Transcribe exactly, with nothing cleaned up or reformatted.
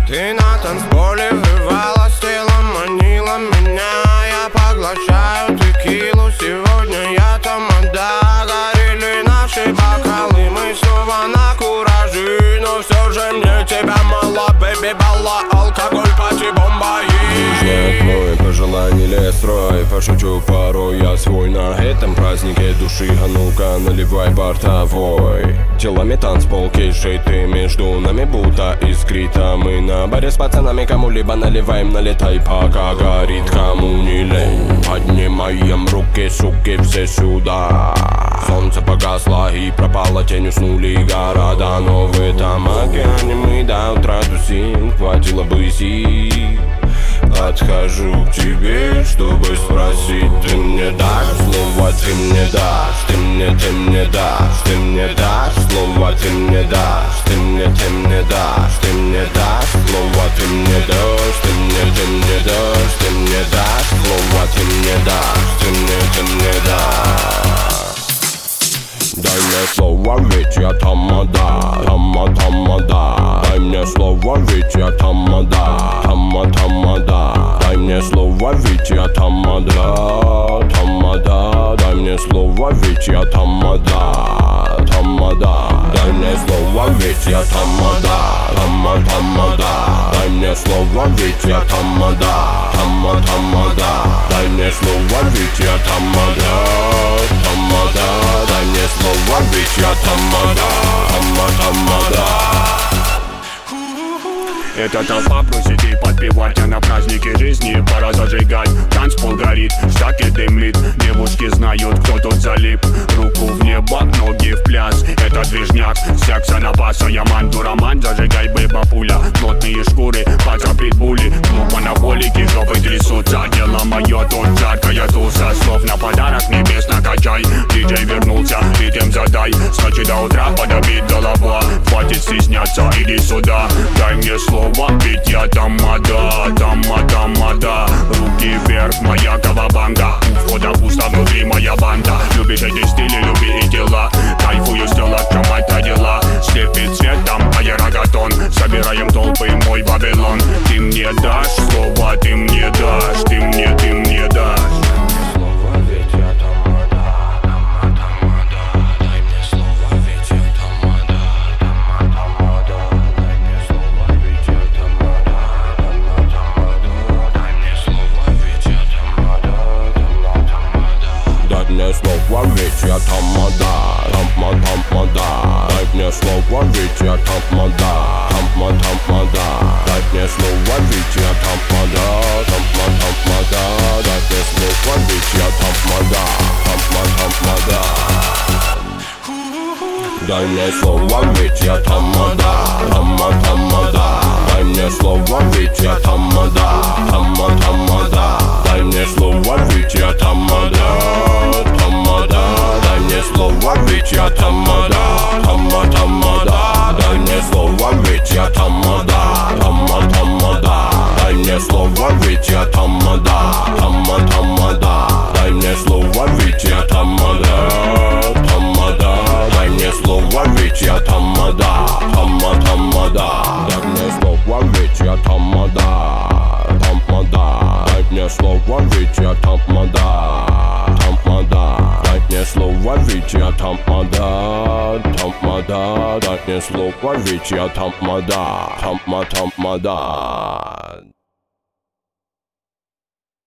Ты на танцполе врывалась, телом манила меня. Я поглощаю текилу, сегодня я тамада. Горели наши бокалы, мы снова на кураже. Но все же мне тебя мало, бэби, балла, алкоголь, пати, бомба. Знает мой пожелание строй, пошучу порой я свой на этом празднике души. А ну-ка наливай бортовой. Телами танцпол, кейшей ты между нами будто искрит. А мы на баре с пацанами кому-либо наливаем, налетай, пока горит, кому не лень. Поднимаем руки, суки, все сюда. Солнце погасло и пропало, тень, уснули города. Но в этом океане мы до утра тусим, хватило бы сил. Подхожу к тебе, чтобы спросить. Ты мне дашь слово, ты мне дашь. Ты мне, ты мне дашь. Ты мне дашь слово, ты мне дашь. Ты мне, ты мне дашь. Ты мне дашь слово, ты мне дашь. Ты мне, ты мне дашь. Ты мне дашь слово, ты мне дашь. Ты мне, ты мне дашь. Дай мне слово, ведь я тамада. Тама, тамада. Дай мне слово, ведь я тамада. Тама, тамада. Дай мне слово, ведь я тамада. Тамада. Дай мне слово, ведь я тамада. Тамада. Дай мне слово, ведь я тамада. Тама, тамада. Дай мне слово, ведь я тамада. Тама, тамада. Дай мне слово, ведь я тамада. Тамада. Дай мне слово, ведь я тамада. Тама, тамада. Эта толпа просит и подпевать, а на празднике жизни пора зажигать. Танцпол горит, штаки дымлит, девушки знают, кто тут залип. Руку в небо, ноги в пляс, это движняк, секса напаса. Я манду роман, зажигай, бэба пуля. Плотные шкуры, паца притбули, клуб анаболики, жопы трясутся. Дело мое, тут жаркая туса, слов на подарок небес накачай. Диджей вернулся, ритм задай, скачи до утра, подобит голова. Хватит стесняться, иди сюда, дай мне слово. Ведь я тамада, тама, тамада. Руки вверх, моя кавабанга. У входа пусто, внутри моя банда. Любишь эти стили, люби и дела. Кайфую с тела, в чем это дела. Слепит цветом аэрогатон. Собираем толпы, мой Вавилон. Ты мне дашь слово, ты мне дашь. Ты мне, ты мне дашь. Слово, ведь я тамада, тамма, тамада. Дай мне слово, ведь я тамада, тамма, тамада. Дай мне слово, ведь я тамада, тамма, тамада. Дай мне слово, ведь я тамада, тамма, тамада. Дай мне слово, ведь я тамада, тамма, тамада. Дай мне слово, ведь я тамада, тамма, тамада. Дай мне слово, ведь я тамада. Дай мне слово, ведь я тамада, тама, тамада. Дай мне слово, ведь я тамада, тама, тамада. Дай мне слово, ведь я тамада, тама, тамада. Дай мне слово, ведь я тамада, тамада. Дай мне слово, ведь я тамада, тама, тамада. Дай мне слово, ведь я тамада, тамада. Дай мне слово, ведь я тамада. Слово, ведь я тамада, тамада. Дай мне слово, ведь я тамада, тама, тамада.